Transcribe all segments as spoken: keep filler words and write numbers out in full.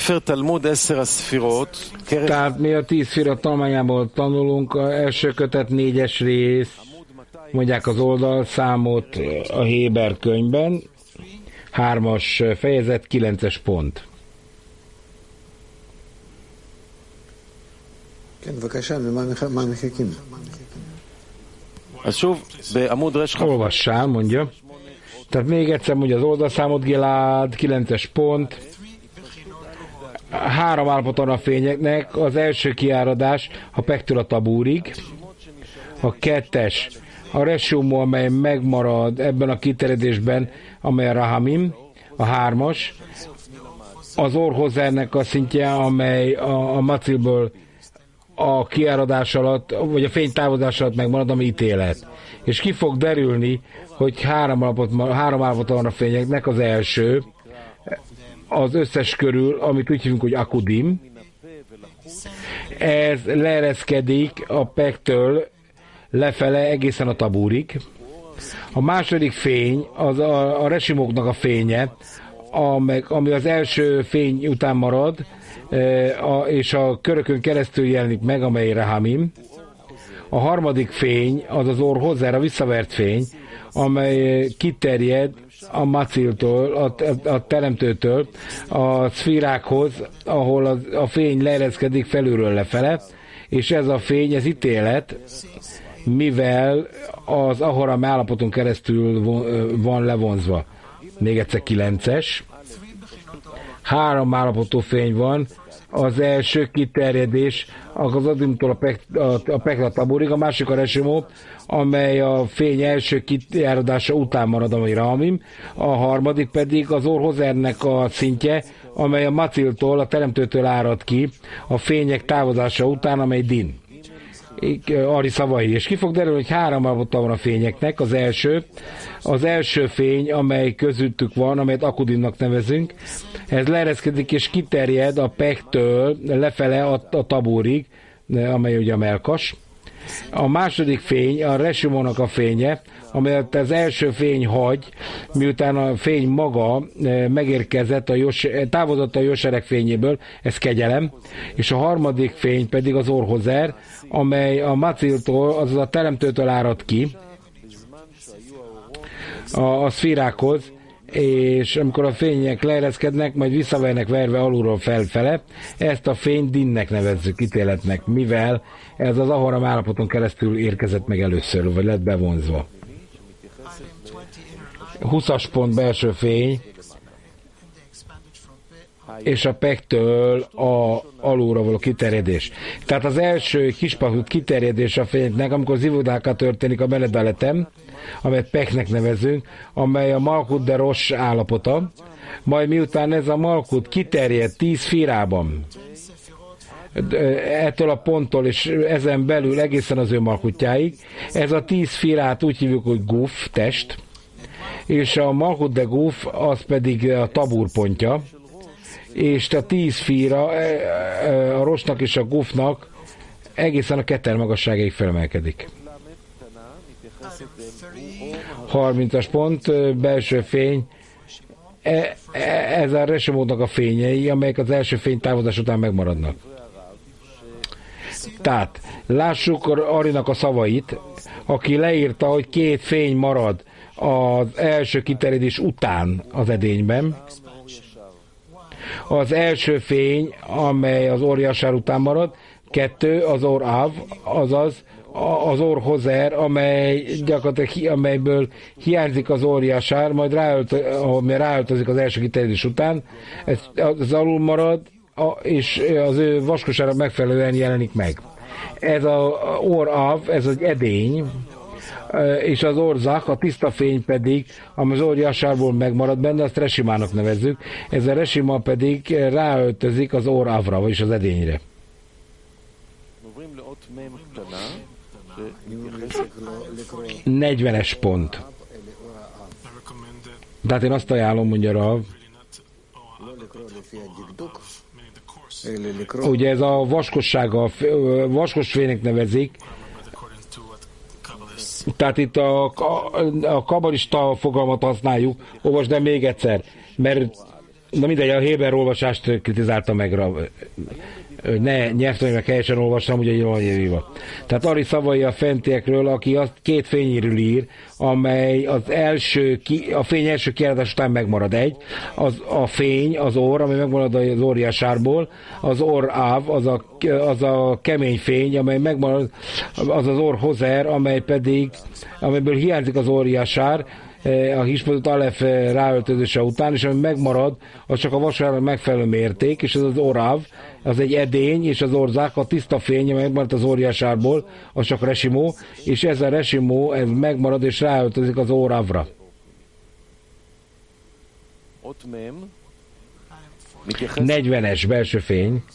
Tehát mi a tíz szfira tanulmányából tanulunk, a első kötet négyes rész, mondják az oldalszámot a Héber könyvben, hármas fejezet, kilences pont. Olvassál, mondja. Tehát még egyszer mondja az oldalszámot, Gilád, kilences pont. Három állapoton a fényeknek, az első kiáradás a Pektől a Tabúrig, a kettes a Resumó, amely megmarad ebben a kiterjedésben, amely a Rahamim, a hármas az Orhozernek a szintje, amely a, a Macilből a kiáradás alatt, vagy a fény távozás alatt megmarad, ami ítélet. És ki fog derülni, hogy három állapot, három állapot van a fényeknek, az első, az összes körül, amit úgy hívunk, hogy akudim, ez leereszkedik a Pektől lefele egészen a Tabúrig. A második fény, az a, a resimoknak a fénye, ami az első fény után marad, és a körökön keresztül jelenik meg, amely Rahamim. A harmadik fény, az az Orhozer, a visszavert fény, amely kiterjed a Maciltól, a, a teremtőtől a szfírákhoz, ahol a, a fény leereszkedik felülről lefele, és ez a fény, ez ítélet, mivel az Aharam állapoton keresztül van levonzva. Még egyszer kilences. Három állapotú fény van. Az első kiterjedés az Adimtól a, Pek, a, a Pekla Taburig, a másik a Resimó, amely a fény első kijáradása után marad, amely Rahamim, a harmadik pedig az Orhozernek a szintje, amely a Maciltól, a teremtőtől árad ki, a fények távozása után, amely Din. Ari szavai, és ki fog derülni, hogy három állapota van a fényeknek. Az első, az első fény, amely közöttük van, amelyet Akudimnak nevezünk, ez leereszkedik és kiterjed a Pektől lefele a, a Tabúrig, amely ugye a Melkas. A második fény, a Resimónak a fénye, amelyet az első fény hagy, miután a fény maga megérkezett, a Jos, távozott a Joserek fényéből, ez kegyelem, és a harmadik fény pedig az Orhozer, amely a Maciltól, azaz a teremtőtől árad ki a, a szfírákhoz, és amikor a fények leereszkednek, majd visszavernek verve alulról felfele, ezt a fényt Dinnek nevezzük, ítéletnek, mivel ez az Aharam állapoton keresztül érkezett meg először, vagy lett bevonzva. húszas pont belső fény, és a Pektől a alulra való kiterjedés. Tehát az első kispakut kiterjedés a fénynek, amikor zivudáka történik a Benedaletem, amelyet Peknek nevezünk, amely a Malkut de Rosh állapota, majd miután ez a Malkut kiterjed tíz fírában, ettől a ponttól és ezen belül egészen az ő Malkutjáig, ez a tíz fírát úgy hívjuk, hogy Guf, test, és a Malkut de Guf az pedig a Tabúr pontja, és a tíz fíra a Rosnak és a Gufnak egészen a ketter magasságáig felemelkedik. harmincas pont, belső fény, ez a Resemódnak a fényei, amelyek az első fény távozás után megmaradnak. Tehát lássuk Arinak a szavait, aki leírta, hogy két fény marad az első kiterjedés után az edényben. Az első fény, amely az Orjasár után marad, kettő, az Or-Av, azaz az Orhozer, amely gyakorlatilag, amelyből hiányzik az Orjasár, majd ráöltözik az első kiterjedés után, ez, az alul marad, és az ő vaskosára megfelelően jelenik meg. Ez az Or-Av, ez az edény, és az Orzach, a tiszta fény pedig, ami az Orjasárból megmarad benne, azt Resimának nevezzük. Ez a Resima pedig ráöltözik az Or-Avra, vagyis az edényre. negyvenes pont. Tehát én azt ajánlom, mondja Rav. Ugye ez a vaskossága, vaskos fénynek nevezik. Tehát itt a, a, a kabalista fogalmat használjuk, olvasd el még egyszer, mert Na mindegy, a Héber olvasást kritizálta meg, hogy ne nyelvtanulmánynak helyesen olvassam, ugye jól írva. Tehát Ari szavai a fentiekről, aki azt két fényéről ír, amely az első, a fény első kiállítás után megmarad egy, az a fény, az orr, ami megmarad az óriásárból, az orr áv, az a, az a kemény fény, amely megmarad, az az orr hozer, amely pedig, amelyből hiányzik az óriásár, a hispatot Alef ráöltözése után, és ami megmarad, az csak a vasárnak megfelelő mérték, és ez az oráv, az egy edény, és az orzák, a tiszta fény, ami megmarad az óriásárból, az csak resimó, és ez a resimó, ez megmarad, és ráöltözik az orávra. negyvenes belső fény.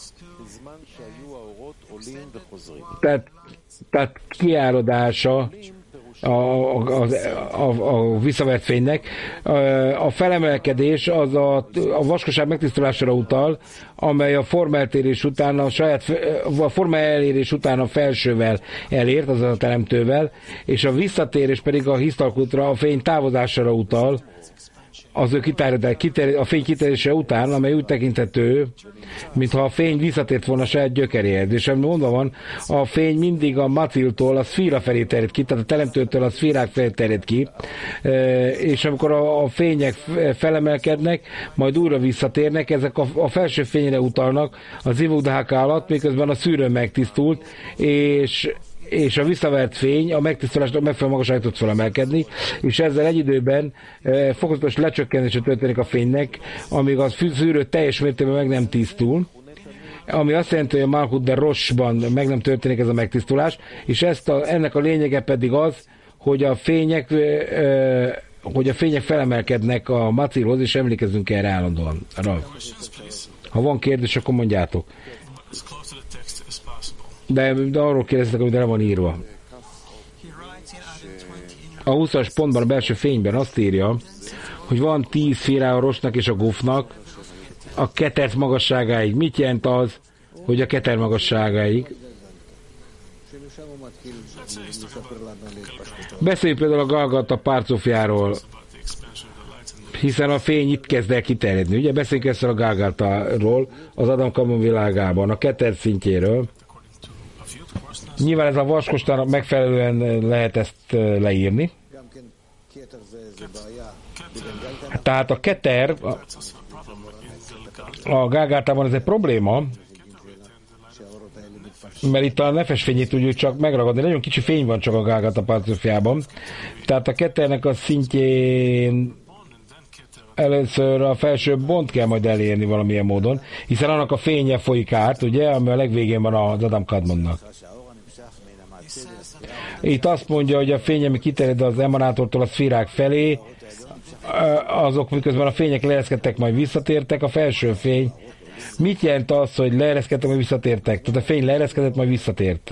Tehát, tehát kiáradása A, a, a, a visszavert fénynek. A felemelkedés az a, a vaskosság megtisztulására utal, amely a formaeltérés után a saját a forma elérés után a felsővel elért, azaz a teremtővel, és a visszatérés pedig a hisztalkutra a fény távozására utal, az ő kitárgyalás, a fény kitérése után, amely úgy tekinthető, mintha a fény visszatért volna a saját gyökeréhez. És ami mondva van, a fény mindig a maciltól a szfíra felé terjed ki, tehát a teremtőtől a szfírák felé terjed ki, és amikor a, a fények felemelkednek, majd újra visszatérnek, ezek a, a felső fényre utalnak a zivugdháka alatt, miközben a szűrő megtisztult, és és a visszavert fény a megtisztulásnak megfelelő magasságra tud felemelkedni, és ezzel egy időben e, fokozatos lecsökkenése történik a fénynek, amíg a szűrő teljes mértékben meg nem tisztul, ami azt jelenti, hogy a Malkut de Roshban meg nem történik ez a megtisztulás, és ezt a, ennek a lényege pedig az, hogy a fények e, hogy a fények felemelkednek a macilhoz, és emlékezzünk erre állandóan. Ha van kérdés, akkor mondjátok. De, de arról kérdeztek, amit el van írva. A huszas pontban, a belső fényben azt írja, hogy van tíz szférája a Rosnak és a Gufnak a ketert magasságáig. Mit jelent az, hogy a keter magasságáig? Beszéljünk például a Galgata párcofjáról, hiszen a fény itt kezd el kiterjedni. Ugye beszéljünk ezt a Galgatáról az Adam Kadmon világában, a keter szintjéről. Nyilván ez a vaskostának megfelelően lehet ezt leírni. Tehát a keter a, a Gágátában ez egy probléma, mert itt a nefes fényét tudjuk csak megragadni. Nagyon kicsi fény van csak a Gágata párcofjában. Tehát a keternek a szintjén először a felső bont kell majd elérni valamilyen módon, hiszen annak a fénye folyik át, ugye, ami a legvégén van az Adam Kadmonnak. Itt azt mondja, hogy a fény, ami kiterjed az emanátortól a szfírák felé, azok miközben a fények leereszkedtek, majd visszatértek, a felső fény. Mit jelent az, hogy leereszkedtek, majd visszatértek? Tehát a fény leereszkedett, majd visszatért.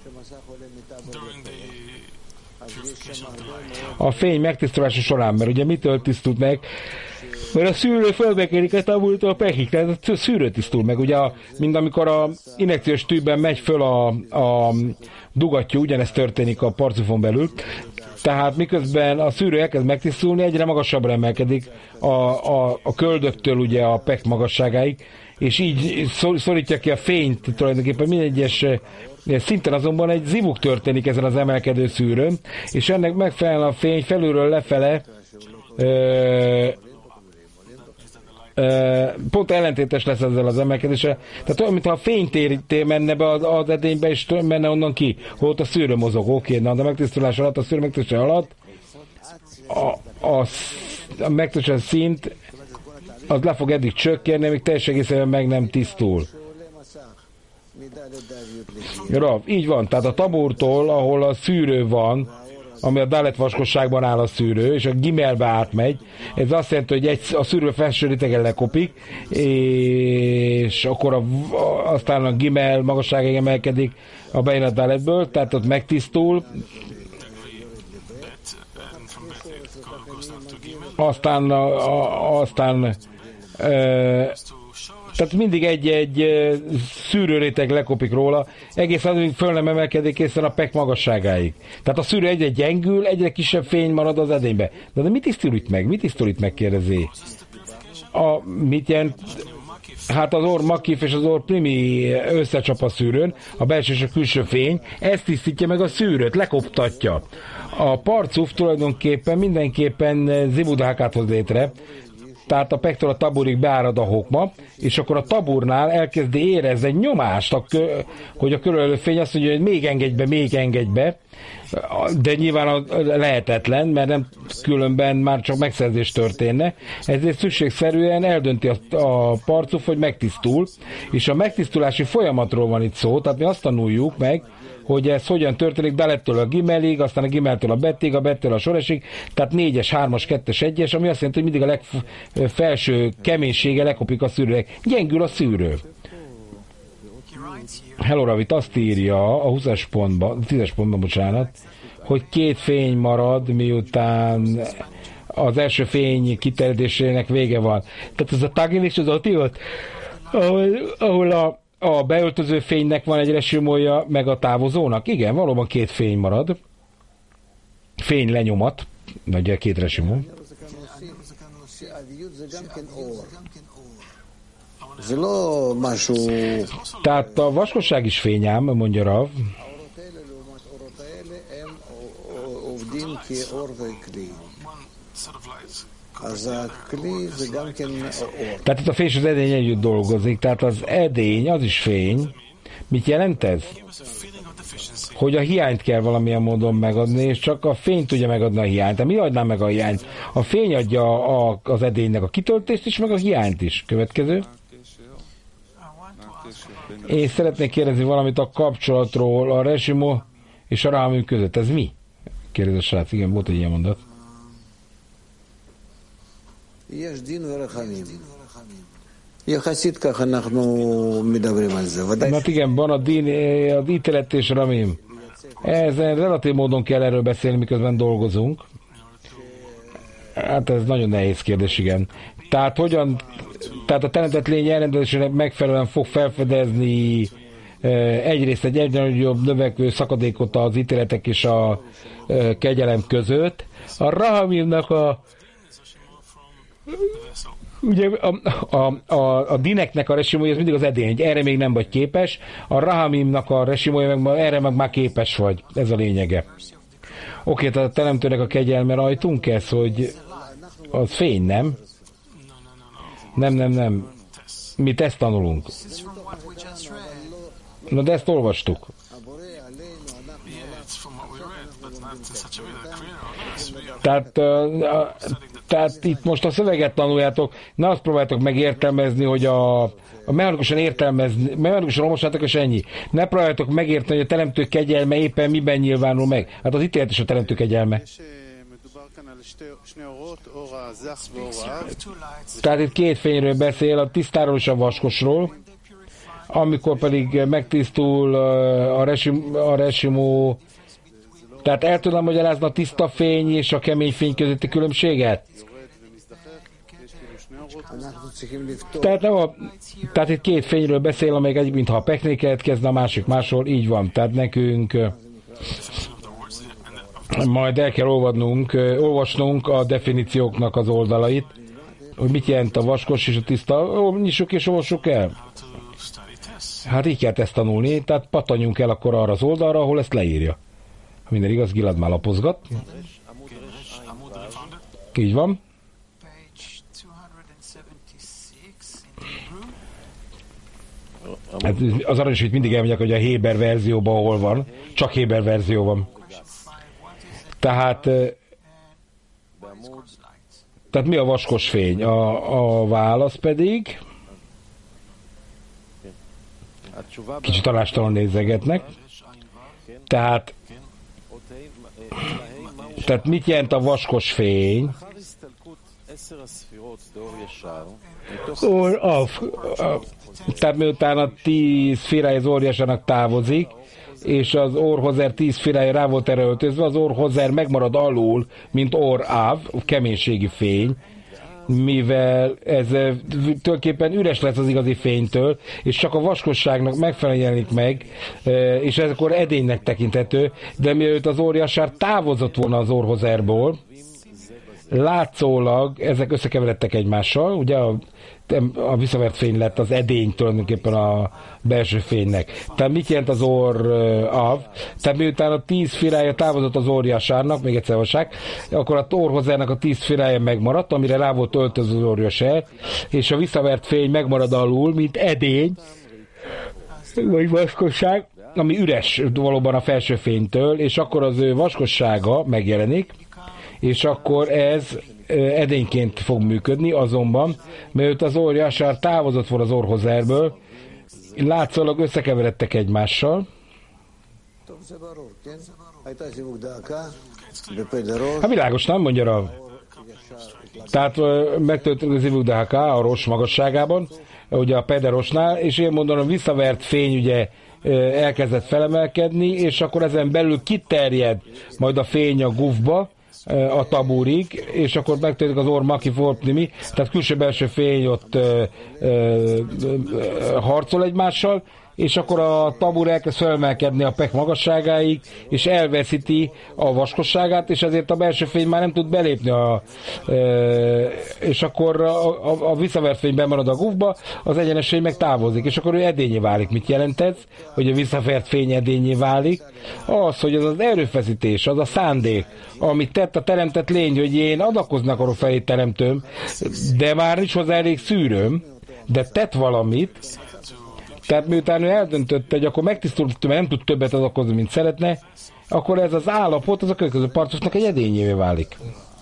A fény megtisztulása során, mert ugye mitől tisztult meg? Mert a szűrő fölbekérik a tabultól a pekig, tehát a szűrő tisztul meg. Ugye, mind amikor a injekciós tűbben megy föl a, a dugattyú, ugyanezt történik a parcufon belül, tehát miközben a szűrő elkezd megtisztulni, egyre magasabbra emelkedik a, a, a köldöktől ugye a pek magasságáig, és így szorítja ki a fényt tulajdonképpen minden egyes szinten, azonban egy zivug történik ezen az emelkedő szűrőn, és ennek megfelelően a fény felülről lefele ö, pont ellentétes lesz ezzel az emelkedéssel. Tehát olyan, mintha a fénytéríté menne be az, az edénybe, és menne onnan ki, holott a szűrő mozog. Oké, na, de a megtisztulás alatt, a szűrő megtisztulás alatt a, a, a megtisztulás szint az le fog eddig csökkenni, amíg teljesen egészen meg nem tisztul. Rav, így van, tehát a taburtól, ahol a szűrő van, ami a Dalet vaskosságban áll a szűrő, és a Gimelbe átmegy. Ez azt jelenti, hogy egy, a szűrő felső rétegen lekopik, és akkor a, aztán a Gimel magasságáig emelkedik a Bein a Daletből, tehát ott megtisztul. Aztán, a, a, aztán e, tehát mindig egy-egy szűrőréteg lekopik róla, egész az, hogy föl nem emelkedik észen a pek magasságáig. Tehát a szűrő egyre gyengül, egyre kisebb fény marad az edénybe. De, de mit tisztul itt meg? Mit tisztul itt meg, kérdezi? A, mit jelent? Hát az orr makif és az orr primi összecsap a szűrőn, a belső és a külső fény, ez tisztítja meg a szűrőt, lekoptatja. A parcuf tulajdonképpen mindenképpen zibudhákát hoz létre, tehát a pektora taburig beárad a hokma, és akkor a taburnál elkezdi érezni egy nyomást, a kö, hogy a körülölő fény azt mondja, hogy még engedj be, még engedj be, de nyilván lehetetlen, mert nem különben már csak megszerzés történne, ezért szükségszerűen eldönti a, a parcuf, hogy megtisztul, és a megtisztulási folyamatról van itt szó, tehát mi azt tanuljuk meg, hogy ez hogyan történik dalettől a gimelig, aztán a gimeltől a bettig, a bettől a soresig, tehát négyes, hármas, kettes, egyes, ami azt jelenti, hogy mindig a legfelső keménysége lekopik a szűrőnek. Gyengül a szűrő. Hello Ravit azt írja a húszas pontban, tízes pontban, bocsánat, hogy két fény marad, miután az első fény kiterjedésének vége van. Tehát ez a tagin és az otiot, ahol, ahol a A beöltöző fénynek van egy resimója, meg a távozónak? Igen, valóban két fény marad. Fény lenyomat, vagy két resimó. Tehát a vaskosság is fényám, mondja Rav. Tehát itt a fény és az edény együtt dolgozik, tehát az edény, az is fény. Mit jelent ez? Hogy a hiányt kell valamilyen módon megadni, és csak a fény tudja megadni a hiányt. Tehát mi adná meg a hiányt? A fény adja a, az edénynek a kitöltést is, meg a hiányt is. Következő. Én szeretnék kérdezni valamit a kapcsolatról, a Resimo és a Rahamim között. Ez mi? Kérdez a srác. Igen, volt egy ilyen mondat. יש דין ורחמים. יחסית כך אנחנו מדברים על זה. Hát igen, van a din, az ítélet és ramim. Ezen relatív módon kell erről beszélni, miközben dolgozunk. Hát ez nagyon nehéz kérdés, igen. Tehát hogyan, tehát a teremtett lény elrendelésének megfelelően fog felfedezni egyrészt egy egyre nagyobb növekvő szakadékot az ítéletek és a kegyelem között. A rahamimnak a ugye a, a, a, a dineknek a resimója az mindig az edény, erre még nem vagy képes, a rahamimnak a resimója meg erre meg már képes vagy, ez a lényege. Oké, tehát a teremtőnek a kegyelme rajtunk ez, hogy az fény, nem? Nem, nem, nem. Mi ezt tanulunk. Na de ezt olvastuk. Tehát, tehát itt most a szöveget tanuljátok, ne azt próbáljátok megértelmezni, hogy a, a mechanikusan értelmezni, mechanikusan olvassátok, és ennyi. Ne próbáljátok megérteni, hogy a teremtő kegyelme éppen miben nyilvánul meg. Hát az ítélet is a teremtő kegyelme. Tehát itt két fényről beszél, a tisztáról és a vaskosról. Amikor pedig megtisztul a, resim, a resimó, tehát el tudom magyarázni a tiszta fény és a kemény fény közötti különbséget? Tehát, nem a, tehát itt két fényről beszél, amelyik egy, mintha a pekné keletkezne, a másik máshol, így van. Tehát nekünk majd el kell olvadnunk, olvasnunk a definícióknak az oldalait, hogy mit jelent a vaskos és a tiszta. Nyissuk és olvassuk el. Hát így kell ezt tanulni, tehát pattanjunk el akkor arra az oldalra, ahol ezt leírja. Ha minden igaz, Gilad már lapozgat. Így van. Hát az aranyos, hogy mindig elmondják, hogy a Héber verzióban hol van. Csak Héber verzió van. Tehát tehát mi a vaskos fény? A, a válasz pedig kicsit tanástalan nézegetnek. Tehát tehát mit jelent a vaskos fény? Or, af, af. Tehát miután a tíz firály az óriásának távozik, és az orhozer tíz firály rá volt erre öltözve, az orhozer megmarad alul, mint or-áv, keménységi fény, mivel ez tulajdonképpen üres lesz az igazi fénytől, és csak a vaskosságnak megfelelően jelenik meg, és ez akkor edénynek tekinthető, de mielőtt az óriásár távozott volna az orhozerból, látszólag ezek összekeveredtek egymással, ugye a, a visszavert fény lett az edény tulajdonképpen a belső fénynek. Tehát mit jelent az orr av? Tehát miután a tíz firája távozott az óriásárnak, még egyszer olvassák, akkor a orrhozzának a tíz firája megmaradt, amire rá volt öltöző az óriásár, és a visszavert fény megmarad alul, mint edény, vagy vaskosság, ami üres valóban a felső fénytől, és akkor az ő vaskossága megjelenik, és akkor ez edényként fog működni, azonban, mert az óriásár távozott volna az orrhozerből, látszólag összekeveredtek egymással. Hát világos, nem mondja rá. Tehát megtöltünk az Zivug Dehaka a Ros magasságában, ugye a Pederosnál, és én mondom, a visszavert fény ugye elkezdett felemelkedni, és akkor ezen belül kiterjed majd a fény a gufba, a taburig, és akkor megtörténik az orr maki forpnimi, tehát külső-belső fény ott ö, ö, ö, harcol egymással, és akkor a tabur elkezd felmelkedni a pek magasságáig, és elveszíti a vaskosságát, és ezért a belső fény már nem tud belépni, a, e, és akkor a, a, a visszavert fény bemarad a gufba, az egyenes fény meg távozik, és akkor ő edényé válik. Mit jelent ez, hogy a visszavert fény edényé válik? Az, hogy az az erőfeszítés, az a szándék, amit tett a teremtett lény, hogy én adakozni akarok felé teremtőm, de már nincs hozzá elég szűrőm, de tett valamit. Tehát miután ő eldöntötte, hogy akkor megtisztult, mert nem tud többet adakozni, mint szeretne, akkor ez az állapot, az a következő parcosnak egy edényévé válik.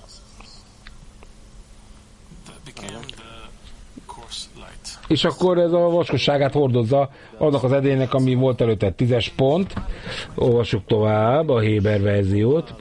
És akkor ez a vaskosságát hordozza annak az edénynek, ami volt előtte tízes pont. Olvassuk tovább a Héber verziót.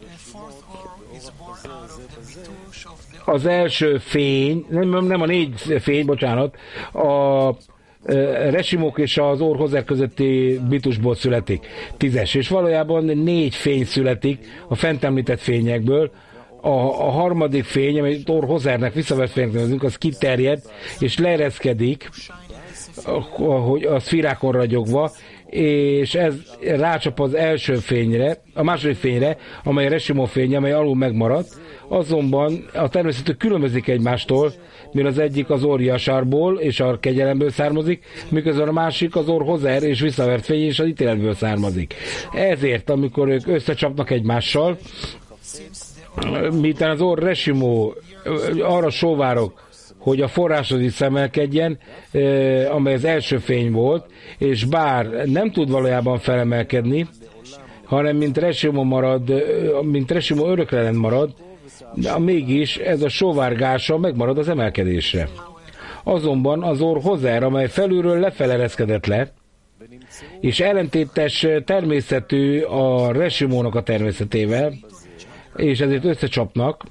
Az első fény, nem, nem a négy fény, bocsánat, a resimok és az orrhozer közötti bitusból születik. Tízes. És valójában négy fény születik a fent említett fényekből. A, a harmadik fény, amit orrhozernek visszavett fénynek nevezünk, az kiterjed és leereszkedik, hogy a szfírákon ragyogva, és ez rácsap az első fényre, a második fényre, amely a resimó fény, amely alul megmaradt, azonban a természetük különbözik egymástól, mert az egyik az óriásárból és a kegyelemből származik, miközben a másik az orrhozer és visszavert fény és az ítéletből származik. Ezért, amikor ők összecsapnak egymással, miután az orr resimó arra sóvárok, hogy a forráshoz is emelkedjen, amely az első fény volt, és bár nem tud valójában felemelkedni, hanem mint resimó marad, mint resimó örökre lent marad, de mégis ez a sóvárgása megmarad az emelkedésre. Azonban az orrhozer, amely felülről lefele ereszkedett le, és ellentétes természetű a resimónak a természetével, és ezért összecsapnak,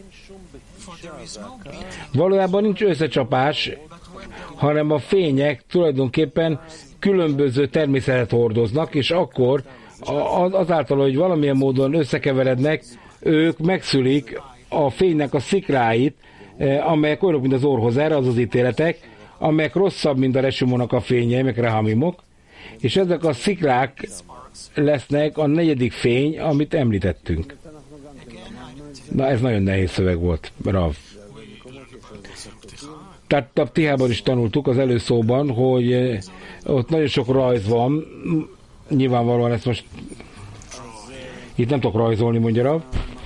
valójában nincs összecsapás, hanem a fények tulajdonképpen különböző természetet hordoznak, és akkor azáltal, hogy valamilyen módon összekeverednek, ők megszülik a fénynek a szikráit, amelyek olyanok, mint az orrhozer, az az ítéletek, amelyek rosszabb, mint a resimónak a fényei, meg rehamimok, és ezek a szikrák lesznek a negyedik fény, amit említettünk. Na, ez nagyon nehéz szöveg volt, Rav. Tehát a Tihában is tanultuk az előszóban, hogy ott nagyon sok rajz van, nyilvánvalóan ezt most itt nem tudok rajzolni, mondja Rav.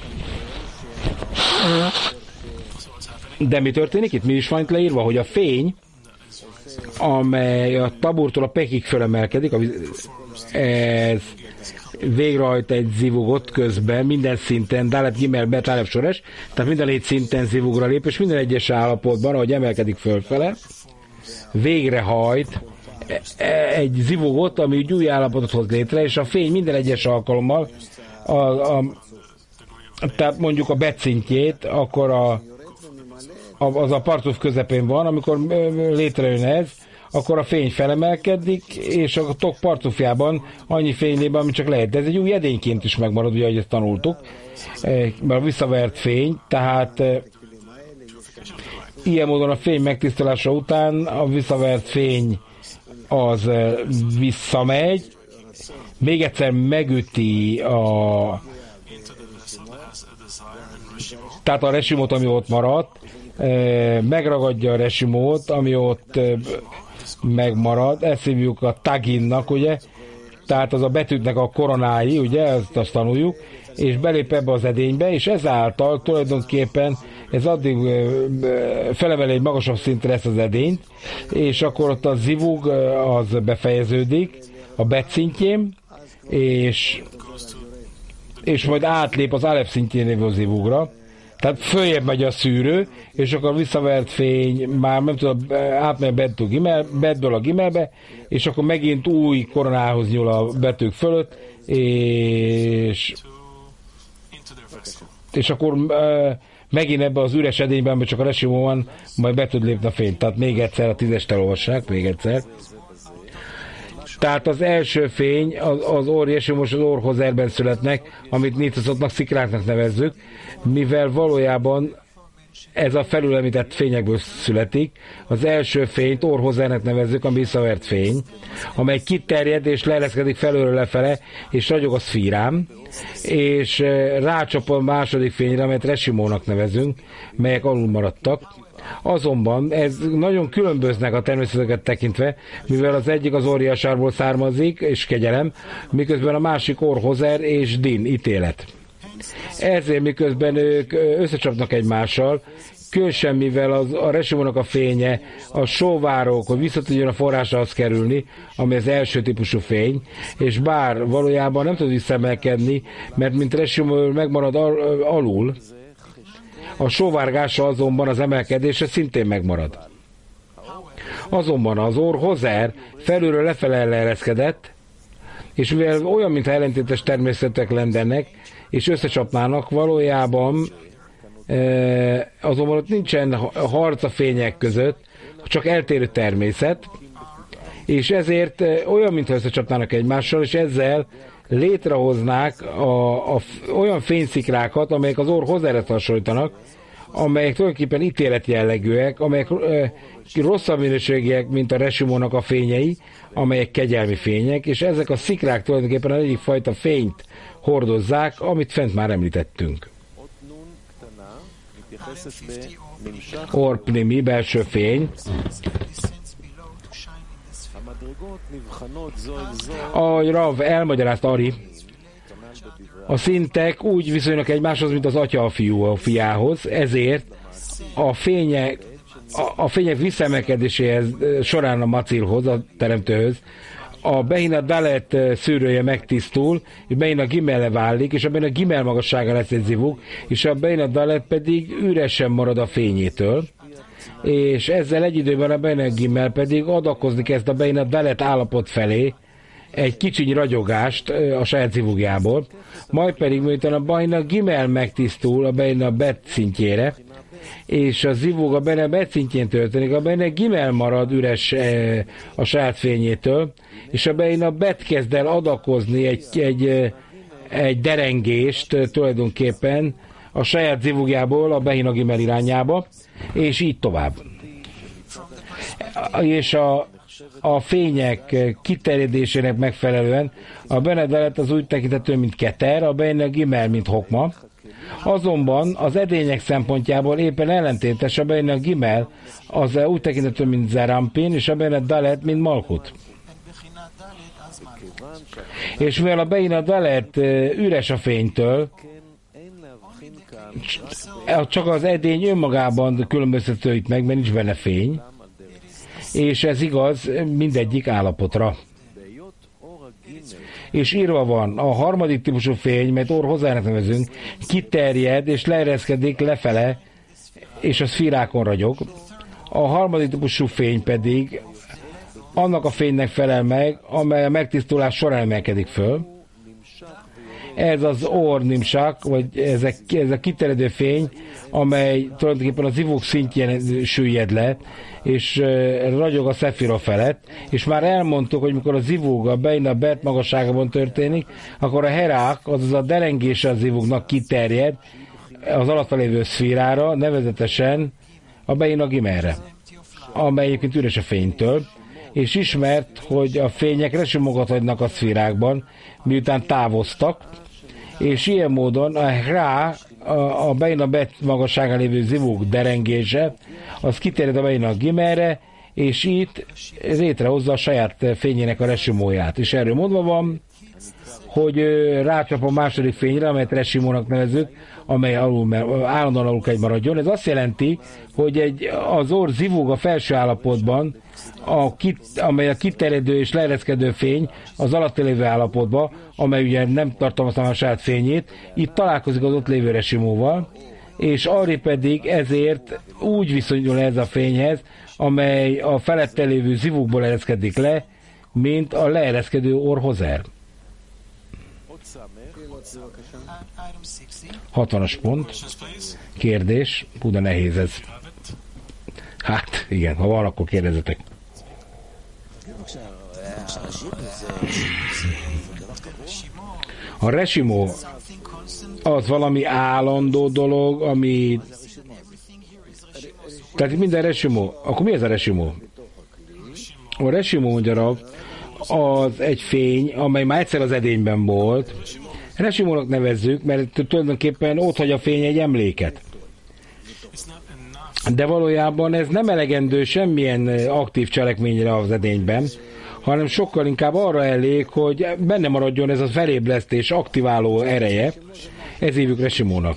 De mi történik itt? Mi is van itt leírva, hogy a fény, amely a taburtól a pekig fölemelkedik, ez végrehajt egy zivugot közben, minden szinten, Dalet Gimel Bet Aleph Sores, tehát minden négy szinten zivugra lép, és minden egyes állapotban, ahogy emelkedik fölfele, végrehajt egy zivugot, ami egy új állapotot hoz létre, és a fény minden egyes alkalommal, a, a, tehát mondjuk a bet szintjét, akkor a, a, az a partuf közepén van, amikor létrejön ez, akkor a fény felemelkedik, és a tok partufjában annyi fény lép, ami csak lehet. De ez egy új edényként is megmarad, ugye, ahogy ezt tanultuk, mert a visszavert fény, tehát ilyen módon a fény megtisztulása után a visszavert fény az visszamegy, még egyszer megüti a tehát a resimót, ami ott maradt, megragadja a resimót, ami ott megmarad, ezt hívjuk a taginnak, ugye, tehát az a betűknek a koronái, ugye, ezt azt tanuljuk, és belép ebbe az edénybe, és ezáltal tulajdonképpen ez addig felemeli egy magasabb szintre ezt az edényt, és akkor ott a zivug az befejeződik a bet szintjén, és, és majd átlép az alef szintjén lévő zivugra, tehát följebb megy a szűrő, és akkor visszavert fény már nem tudom, átmegy a betből, gimel, betből a gimelbe, és akkor megint új koronához nyúl a betűk fölött, és és akkor uh, megint ebbe az üres edényben, amiben csak a resimó van, majd be tud lépni a fény. Tehát még egyszer a tízest elolvassák, még egyszer. Tehát az első fény az, az Or Jesimos, az Or Hozerben születnek, amit nitaszotnak, szikráknak nevezzük, mivel valójában ez a felülemített fényekből születik. Az első fényt Or Hozernek nevezzük, ami visszavert fény, amely kiterjed és leereszkedik felülről lefele, és ragyog a szfírám, és rácsap a második fényre, amelyet Resimónak nevezünk, melyek alul maradtak. Azonban ez nagyon különböznek a természeteket tekintve, mivel az egyik az óriásárból származik, és kegyelem, miközben a másik Or Hozer és Din, ítélet. Ezért miközben ők összecsapnak egymással, különösen mivel az, a Resimónak a fénye a sóvárok, hogy vissza tudjon a forrásához kerülni, ami az első típusú fény, és bár valójában nem tud visszaemelkedni, mert mint Resimó megmarad al, alul, a sóvárgása azonban az emelkedése szintén megmarad. Azonban az Or Hozer felülről lefele leereszkedett, és mivel olyan, mintha ellentétes természetek lennének, és összecsapnának, valójában e, azonban ott nincsen harc a fények között, csak eltérő természet, és ezért e, olyan, mintha összecsapnának egymással, és ezzel létrehoznák a, a, olyan fényszikrákat, amelyek az Or Hozerre hasonlítanak, amelyek tulajdonképpen ítélet jellegűek, amelyek e, rosszabb minőségiek, mint a Resimónak a fényei, amelyek kegyelmi fények, és ezek a szikrák tulajdonképpen az egyik fajta fényt hordozzák, amit fent már említettünk. Or Pnimi, belső fény. Ahogy Rav elmagyarázta Ari, a szintek úgy viszonyulnak egymáshoz, mint az atya a fiú a fiához, ezért a fények a, a fények visszaemelkedéséhez során a macilhoz, a teremtőhöz, a Behina Dalet szűrője megtisztul, és Behina Gimelle válik, és a Behina Gimel magassága lesz egy zivug, és a Behina Dalet pedig üresen marad a fényétől, és ezzel egy időben a Behina Gimel pedig adakozni kezd a Behina Dalet állapot felé egy kicsiny ragyogást a saját zivugjából, majd pedig miután a Behina Gimel megtisztul a Behina Bet szintjére, és a zivug a Behina Bet szintjén történik, a Behina Gimel marad üres e, a saját fényétől, és a Behina Bet kezd el adakozni egy, egy, egy derengést tulajdonképpen a saját zivugjából a Behina Gimel irányába, és így tovább. És a, a fények kiterjedésének megfelelően a Behina Dalet az úgy tekintető, mint Keter, a Behina Gimel, mint Hokma. Azonban az edények szempontjából éppen ellentétes, a Behina Gimel az úgy tekintető, mint Zerampin, és a Behina Dalet, mint Malkut. És mivel a Behina Dalet üres a fénytől, csak az edény önmagában különböztető itt meg, mert nincs benne fény, és ez igaz mindegyik állapotra. És írva van, a harmadik típusú fény, mert Or Hozernek nevezünk, kiterjed és leereszkedik lefele, és a szfírákon ragyog. A harmadik típusú fény pedig annak a fénynek felel meg, amely a megtisztulás során emelkedik föl. Ez az Or Nimsak, vagy ez a, ez a kiterjedő fény, amely tulajdonképpen a zivug szintjén süllyed le, és ragyog a szefira felett, és már elmondtuk, hogy mikor a zivug a Behina Bet magasságában történik, akkor a herák, azaz a derengése a zivugnak kiterjed az alatta lévő szfírára, nevezetesen a Behina Gimelre, amely egyébként üres a fénytől, és ismert, hogy a fények resimogat hagynak a szfírákban, miután távoztak, és ilyen módon a Hrá a, a Beina Bet magasságán lévő zivók derengése, az kiterjed a Beina Gimerre, és itt létrehozza a saját fényének a resimóját. És erről mondva van, hogy rácsap a második fényre, amelyet resimónak nevezük, amely alul, állandóan alul kell maradjon. Ez azt jelenti, hogy egy, az orr zivóg a felső állapotban, a kit, amely a kiterjedő és leereszkedő fény az alatt lévő állapotban, amely ugye nem tartalmazza a saját fényét, itt találkozik az ott lévő resimóval, és arra pedig ezért úgy viszonyul ez a fényhez, amely a felette lévő zivókból ereszkedik le, mint a leereszkedő orr hozer. hatvanas pont. Kérdés. Hú, de nehéz ez. Hát, igen, ha van, akkor kérdezzetek. A resimó az valami állandó dolog, ami... Tehát minden resimó. Akkor mi ez a resimó? A resimó, mondja, az egy fény, amely már egyszer az edényben volt. Resimónak nevezzük, mert tulajdonképpen ott hagy a fény egy emléket. De valójában ez nem elegendő semmilyen aktív cselekményre az edényben, hanem sokkal inkább arra elég, hogy benne maradjon ez a felébresztés aktiváló ereje, ez hívjuk resimónak.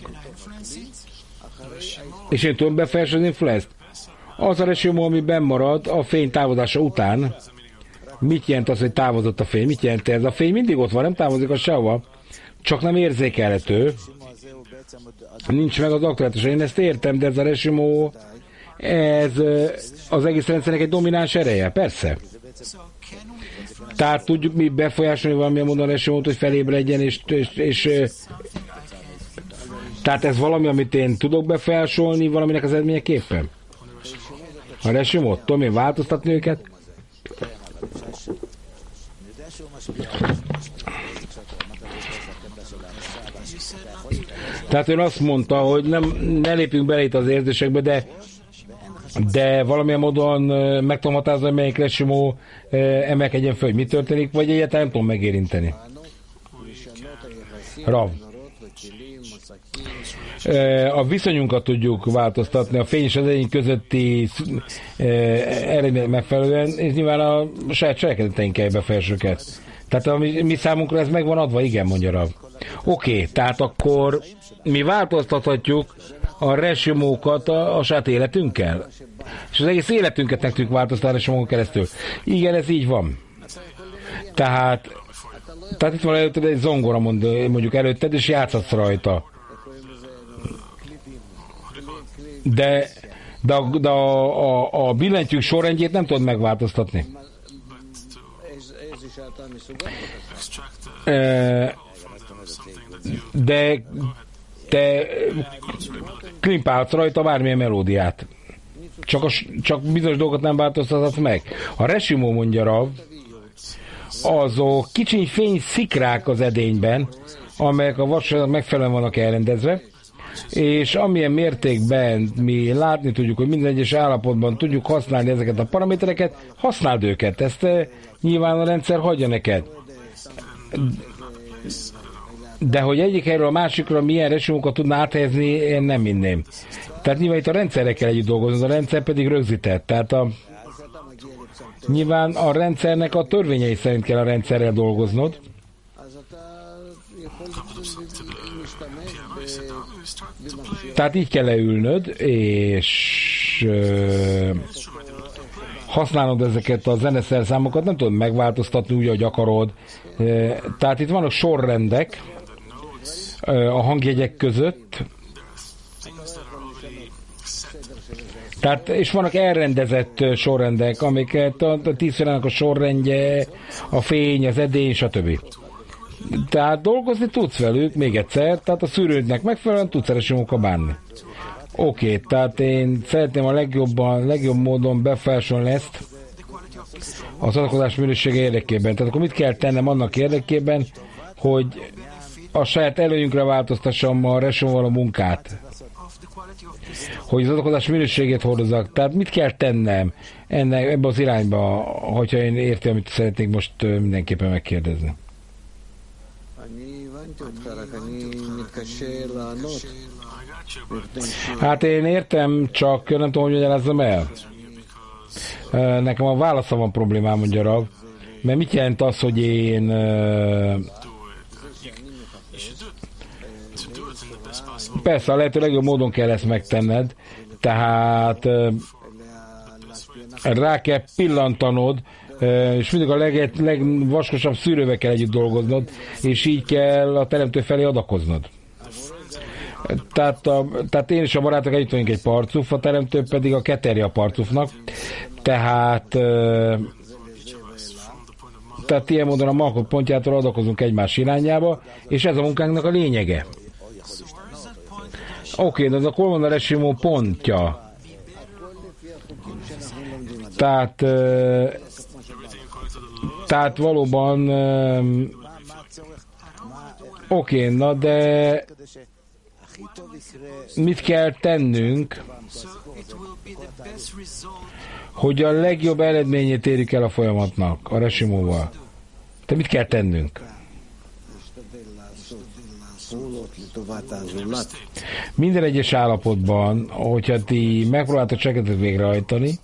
És én tudom befolyásolni az influenzt? Az a resimó, ami benn marad a fény távozása után. Mit jelent az, hogy távozott a fény? Mit jelent ez? A fény mindig ott van, nem távozik a sehova. Csak nem érzékelhető. Nincs meg az aktuális. Én ezt értem, de ez a resimó, ez az egész rendszernek egy domináns ereje. Persze. Tehát tudjuk mi befolyásolni valamilyen módon a resimót, hogy felébredjen, és, és, és tehát ez valami, amit én tudok befolyásolni valaminek az eredményeképpen. A resimót, tudom én változtatni őket? Tehát ön azt mondta, hogy nem, ne lépjünk bele itt az érzésekbe, de, de valamilyen módon meg tudom határozni, hogy melyik resimó emelkedjen föl, hogy mi történik, vagy egyáltalán nem tudom megérinteni. Rav. A viszonyunkat tudjuk változtatni, a fény és az egyén közötti eredmény megfelelően, és nyilván a saját cselekedeteinkkel befolyásoljuk. Tehát a mi, mi számunkra ez meg van adva, igen, mondja Rav. Oké, okay, tehát akkor mi változtathatjuk a resimókat a, a saját életünkkel. És az egész életünket meg tudjuk változtatni a resimókon keresztül. Igen, ez így van. Tehát, tehát itt van előtted egy zongora, mond, mondjuk előtted, és játszhatsz rajta. De, de, a, de a, a, a billentyűk sorrendjét nem tudod megváltoztatni. De te klimpálsz rajta bármilyen melódiát. Csak, a, csak bizonyos dolgokat nem változtatsz meg. A resimó, mondja Rav, azok kicsiny fény szikrák az edényben, amelyek a vasútnak megfelelően vannak elrendezve, és amilyen mértékben mi látni tudjuk, hogy minden egyes állapotban tudjuk használni ezeket a paramétereket, használd őket. Ezt e, nyilván a rendszer hagyja neked. De hogy egyik helyről a másikra milyen resimókat tudná áthelyezni, én nem minném. Tehát nyilván itt a rendszerre kell együtt dolgozni, a rendszer pedig rögzített. Tehát a, nyilván a rendszernek a törvényei szerint kell a rendszerrel dolgoznod. Tehát így kell leülnöd, és ö, használnod ezeket a zeneszerszámokat, nem tudod megváltoztatni úgy, ahogy akarod. Ö, tehát itt vannak sorrendek ö, a hangjegyek között, tehát, és vannak elrendezett sorrendek, amiket a, a tízfélenek a sorrendje, a fény, az edény, stb. Tehát dolgozni tudsz velük, még egyszer, tehát a szűrődnek megfelelően tudsz resimókkal bánni. Oké, okay, tehát én szeretném a legjobban, legjobb módon befolyásolni ezt az adakozás minősége érdekében. Tehát akkor mit kell tennem annak érdekében, hogy a saját előnyünkre változtassam a resimóval a munkát? Hogy az adakozás minőségét hordozzak. Tehát mit kell tennem ennek, ebbe az irányba, hogyha én értem, amit szeretnék most mindenképpen megkérdezni. Hát én értem, csak nem tudom, hogy magyarázzam el. Nekem a válasza van problémám, mondja Rav. Mert mit jelent az, hogy én... Persze, a lehető legjobb módon kell ezt megtenned, tehát rá kell pillantanod, és mindig a leg, legvaskosabb szűrővel kell együtt dolgoznod, és így kell a teremtő felé adakoznod. Tehát, a, tehát én és a barátok együtt vagyunk egy parcuf, a teremtő pedig a keterje a parcufnak. Tehát tehát ilyen módon a Malkut pontjától adakozunk egymás irányába, és ez a munkánknak a lényege. Oké, okay, de ez a Kolmanda Resimó pontja. Tehát tehát valóban oké, okay, na de mit kell tennünk, hogy a legjobb eredményét érjük el a folyamatnak, a Resimóval? Te mit kell tennünk? Minden egyes állapotban, hogyha ti megpróbáltok cselekedetet végrehajtani,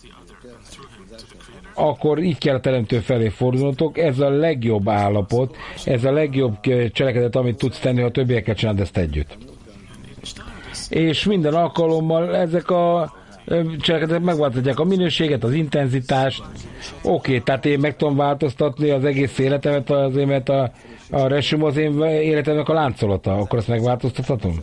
akkor így kell a teremtő felé fordulnotok, ez a legjobb állapot, ez a legjobb cselekedet, amit tudsz tenni, ha többiekkel csinálod ezt együtt. És minden alkalommal ezek a cselekedetek megváltoztatják a minőséget, az intenzitást. Oké, okay, tehát én meg tudom változtatni az egész életemet, azért, mert a, a Resim az én életemnek a láncolata, akkor ezt megváltoztathatom?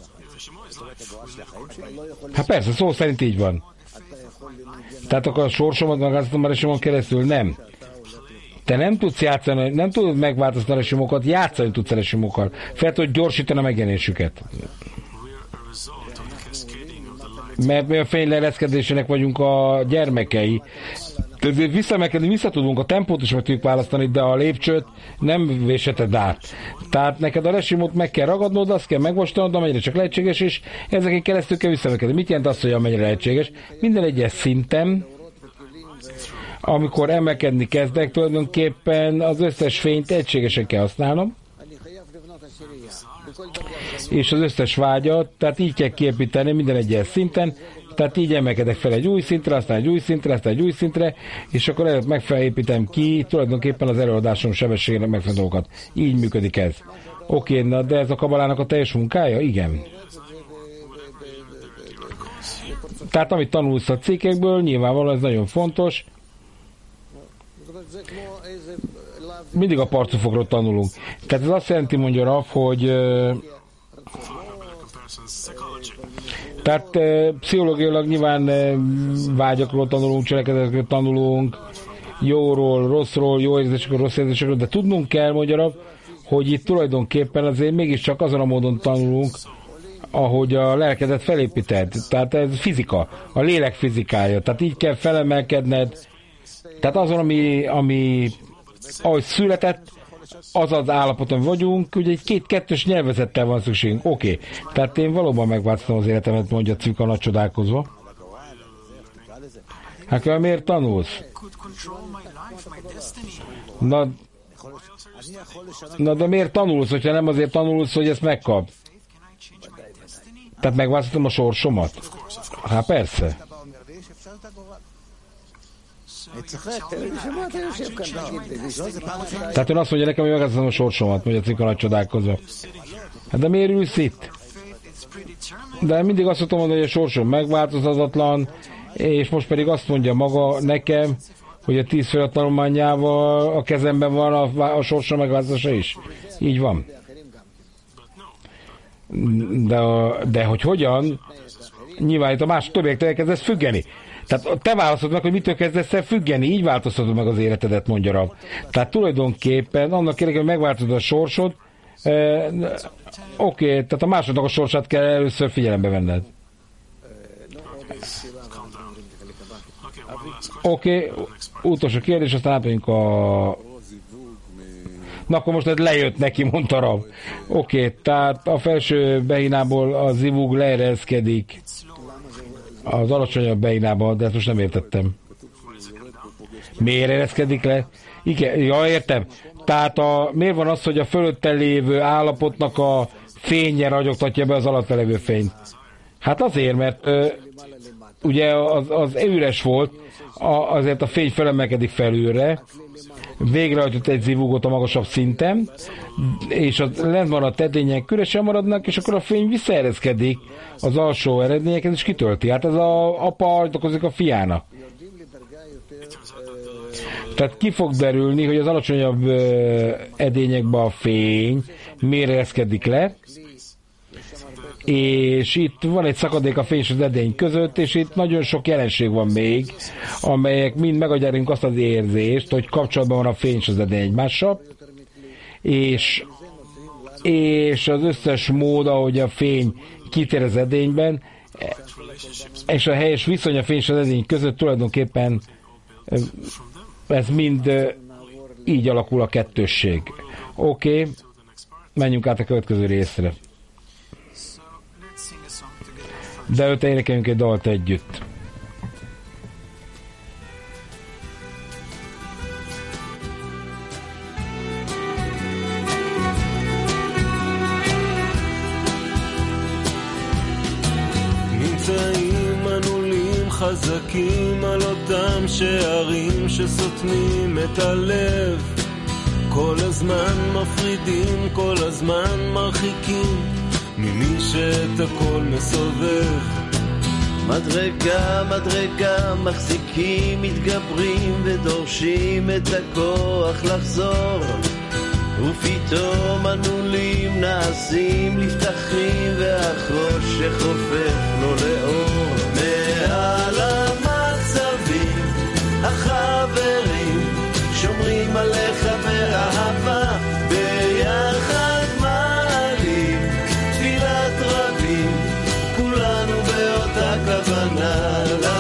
Hát persze, szó szerint így van. Tehát akkor a sorsomat megváltoztatom a Resimon keresztül? Nem. Te nem tudsz játszani, nem tudod megváltoztatni a Resimokat, játszani tudsz a Resimokkal. Fel tudod gyorsítani a megjelenésüket. Mert mi a fényleereszkedésének vagyunk a gyermekei. Ezért visszamekedni, vissza tudunk, a tempót is meg tudjuk választani, de a lépcsőt nem vésheted át. Tehát neked a Resimót meg kell ragadnod, azt kell megvastanod, amennyire csak lehetséges, és ezeken keresztül kell visszamekedni. Mit jelent az, hogy amennyire lehetséges? Minden egyes szinten, amikor emelkedni kezdek, tulajdonképpen az összes fényt egységesen kell használnom, és az összes vágyat, tehát így kell kiépíteni minden egyes szinten, tehát így emelkedek fel egy új szintre, aztán egy új szintre, aztán egy új szintre, és akkor előtt megfelépítem ki tulajdonképpen az előadásom sebességének megfelelő dolgokat. Így működik ez. Oké, na de ez a kabalának a teljes munkája? Igen. Tehát amit tanulsz a cikkekből, nyilvánvalóan ez nagyon fontos. Mindig a parcufokról tanulunk. Tehát ez azt jelenti, mondja Rav, hogy tehát pszichológiailag nyilván vágyakról tanulunk, cselekedetekről tanulunk, jóról, rosszról, jó érzésekről, rossz érzésekről, de tudnunk kell, mondja Rav, hogy itt tulajdonképpen azért mégiscsak azon a módon tanulunk, ahogy a lelkedet felépíted. Tehát ez fizika, a lélek fizikája. Tehát így kell felemelkedned. Tehát azon, ami, ami ahogy született, az az állapoton vagyunk, ugye egy két-kettős nyelvezettel van szükségünk. Oké, okay. Tehát én valóban megváltoztam az életemet, mondja Cvika nagy csodálkozva. Hát miért tanulsz? Na, na de miért tanulsz, hogyha nem azért tanulsz, hogy ezt megkap? Tehát megváltoztatom a sorsomat? Hát persze. Tehát ön azt mondja nekem, hogy megváltoztatom a sorsomat, mondja Cvika nagy csodálkozva. Hát de miért ülsz itt? De mindig azt tudom mondani, hogy a sorsom megváltozatlan, és most pedig azt mondja maga nekem, hogy a tíz felirat tanulmányával a kezemben van a, a sorsom megváltozása is. Így van. De, de hogy hogyan, nyilván itt a más többiektől kezdesz függeni. Tehát te választod meg, hogy mitől kezdesz el függeni, így változtatod meg az életedet, mondja Rav. Tehát tulajdonképpen annak érdekében, hogy megváltozod a sorsod, eh, oké, okay, tehát a másodnak a sorsát kell először figyelembe venned. Oké, okay, utolsó kérdés, aztán átmegyünk a... Na akkor most ez lejött neki, mondta Rav. Oké, okay, tehát a felső behinából a zivug leereszkedik az alacsonyabb behinába, de ezt most nem értettem. Miért ereszkedik le? Igen, ja, értem. Tehát a, miért van az, hogy a fölötte lévő állapotnak a fénye ragyogtatja be az alatta lévő fényt? Hát azért, mert ö, ugye az, az üres volt, a, azért a fény felemelkedik felülre, végrehajtott egy zivúgot a magasabb szinten, és a lent maradt edények üresen maradnak, és akkor a fény visszaereszkedik az alsó eredményekhez, és kitölti. Hát ez a apa ajtakozik a fiának. Tehát ki fog derülni, hogy az alacsonyabb edényekben a fény miért ereszkedik le, és itt van egy szakadék a fény és az edény között, és itt nagyon sok jelenség van még, amelyek mind megadják azt az érzést, hogy kapcsolatban van a fény és az edény egymással, és, és az összes mód, ahogy a fény kitér az edényben, és a helyes viszony a fény és az edény között tulajdonképpen ez mind így alakul a kettősség. Oké, okay, menjünk át a következő részre. De őt énekeljünk egy dalt együtt. נמצאים מנעולים חזקים על אותם שערים שסותמים את הלב, כל הזמן מפרידים, כל הזמן מרחיקים ממי שאת הכל מסובב. מדרגה, מדרגה, מחזיקים, מתגברים ודורשים את הכוח לחזור, ופתאום הנעולים נעשים לפתחים והחושך הופך לו לאור. מעל המצבים החברים שומרים עליך באהבה, ביחד מעלים תפילת רבים, כולנו באותה כוונה.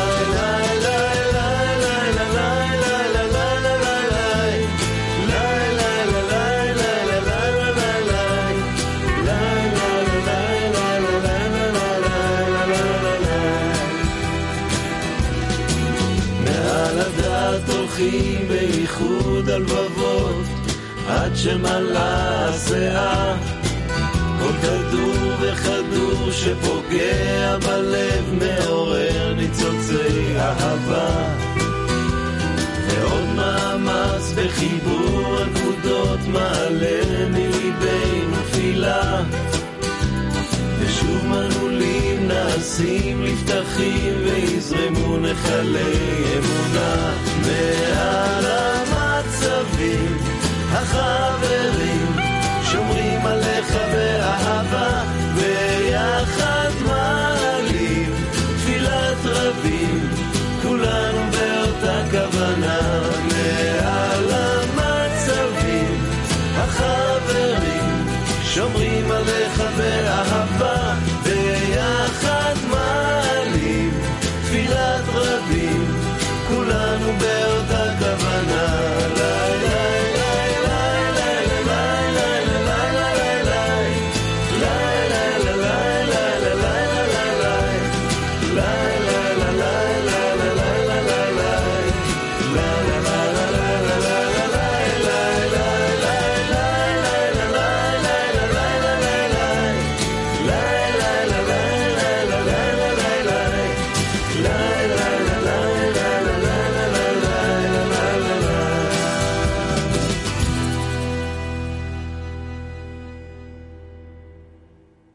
בייחוד הלבבות עד שמלא השיער, כל כדור וכדור שפוגע בלב מעורר ניצוצי אהבה, ועוד מאמץ בחיבור הנקודות מעלה מליבנו תפילה, ושוב מנעולים נעשים לפתחים ויזרמו נחלי אמונה. מעל